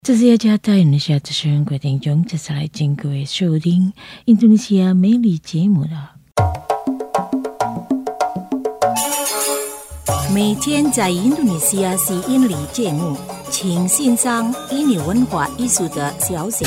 这是雅加达印度尼西亚之声各位听众，接下来请各位收听印度尼西亚美丽节目了。 每天在印度尼西亚是印尼节目，请欣赏印尼文化艺术的消息。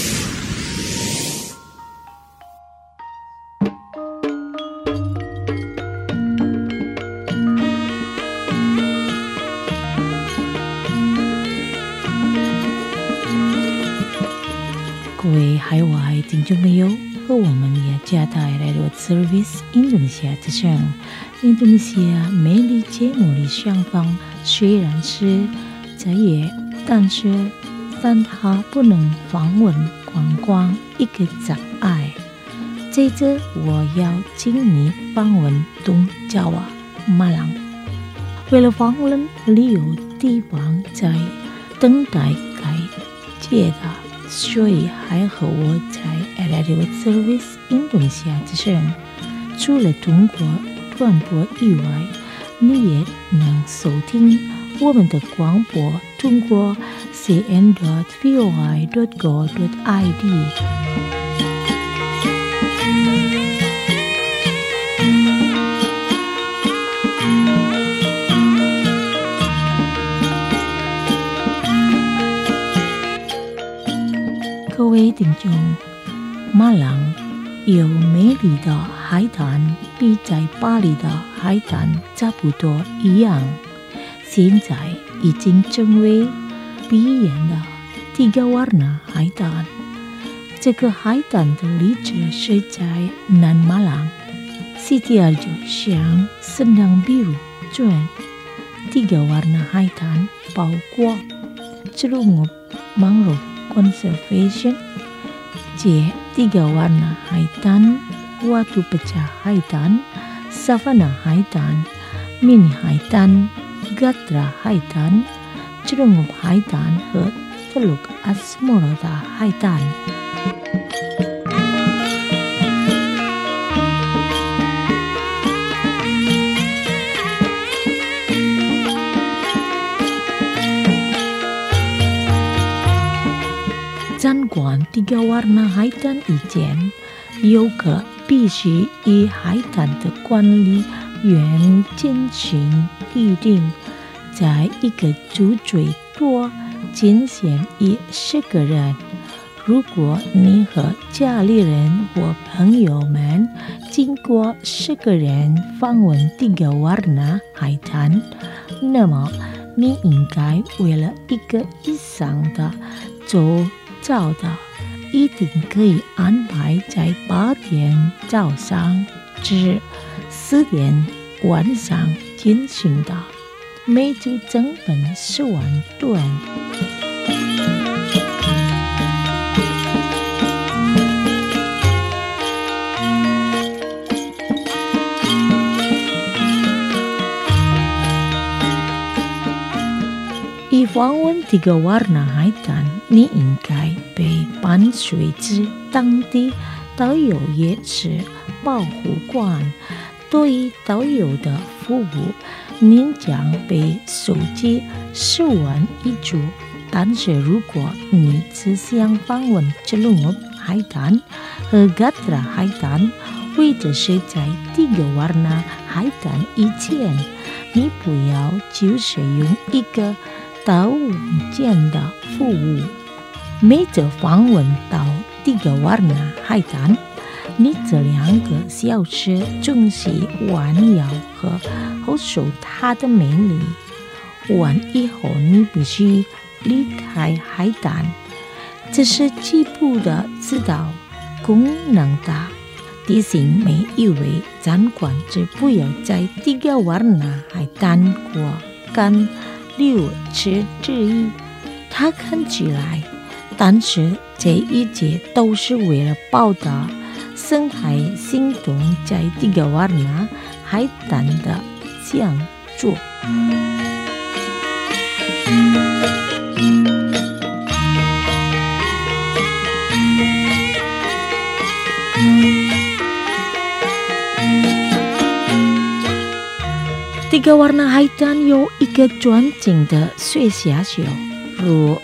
各位海外听众朋友，和我们雅加达来到 Service 印度尼西亚之声，印度尼西亚美丽节目里相逢，虽然是在野，但它不能访问观光一个障碍。接着我要请你访问东爪哇马朗。为了访问旅游地方，在等待开解的，所以还和我在 Radio Service 印度尼西亚之声，除了通过短波以外，你也能收听我们的广播，通过 cn.voi.go.id。各位听众，马朗有美丽的海滩，比在巴黎的海滩差不多一样。现在已经成为闭眼的Tiga Warna海滩。这个海滩的位置是在南马朗，Sidoarjo向圣堂比如转。Tiga Warna海滩包括Celungup Mangrove Conservation, Tiga Warna Haitan, Watu Pecah Haitan, Savana Haitan, Mini Haitan, Gatra Haitan, Celungup Haitan 和 Teluk Asmoroda Haitan。参观Tiga Warna海滩以前，游客必须与海滩的管理员进行预定，在一个组最多仅限于10个人。如果你和家里人或朋友们经过10个人访问Tiga Warna海滩，那么你应该为了一个以上的周早的一定可以安排在8点早上至4点晚上进行的，每组成本10万盾。以访问Tiga Warna海滩，你应该被伴随至当地导游也是保护官。对于导游的服务，您将被收集10万一组。但是如果你只想访问Celungup海滩和 Gatra 海滩，或者是在Tiga Warna海滩以前，你不要就使用一个导文件的服务。每次访问到Tiga Warna海滩，你这2个小时总是玩摇和享受它的美丽。完以后你必须离开海滩，这是基本的指导功能的。提醒每一位参观者不要在Tiga Warna海滩过干6次之一。它看起来，但是这一切都是为了报答生态行动在Tiga Warna海滩的讲座。Tiga Warna海滩有一个专精的水下秀，如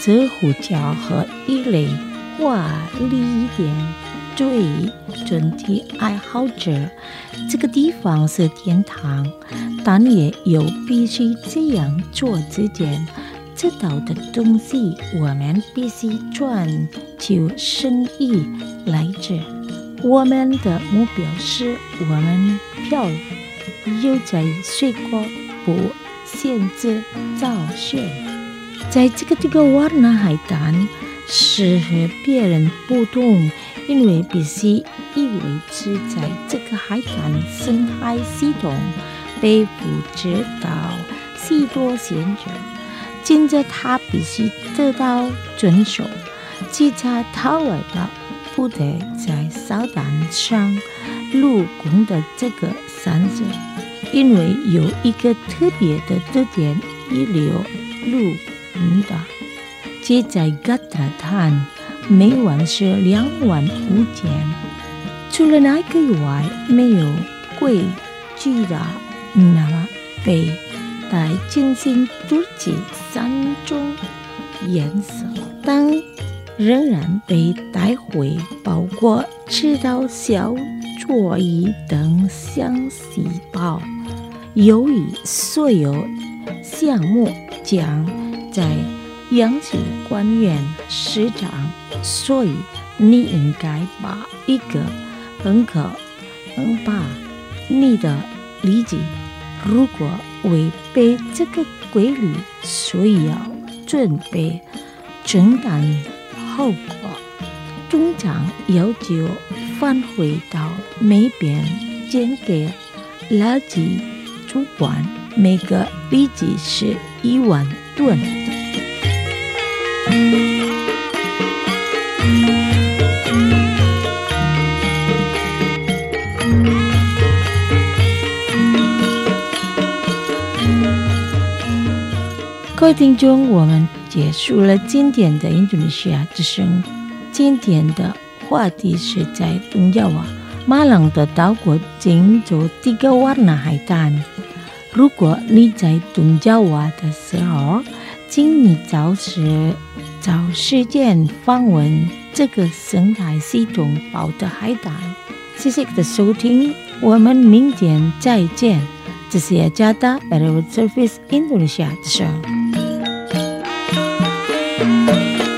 泽湖角和一类华丽一点。对整体爱好者，这个地方是天堂，但也有必须这样做之前知道的东西，我们必须赚求生意来着。我们的目标是我们票又在水果不限制造选，在这个Tigawarna海滩是和别人不同，因为必须以为是在这个海滩生态系统被扶植到许多先者，接着它必须得到遵守，其他他外的不得在沙滩上陆工的这个山者，因为有一个特别的特点，一流陆工的，即在嘎达滩每晚是25000，除了那个以外，没有规矩的那么被来进行杜记3种颜色，但仍然被带回包括赤道小座椅等相细胞。由于所有项目将在养殖官员市场，所以你应该把一个很把你的理解，如果违背这个规律，需要准备承担后果。通常要求返回到每边捐给垃圾主管，每个立即是1万吨。各位听众，我们结束了今天的印度尼西亚之声。今天的话题是在东亚瓦马朗的岛国经走Tigawarna海滩。如果你在东亚瓦的时候，请你找时间访问这个生态系统包的海滩。谢谢你的收听，我们明天再见。这是雅加达 Air Service Indonesia 之声。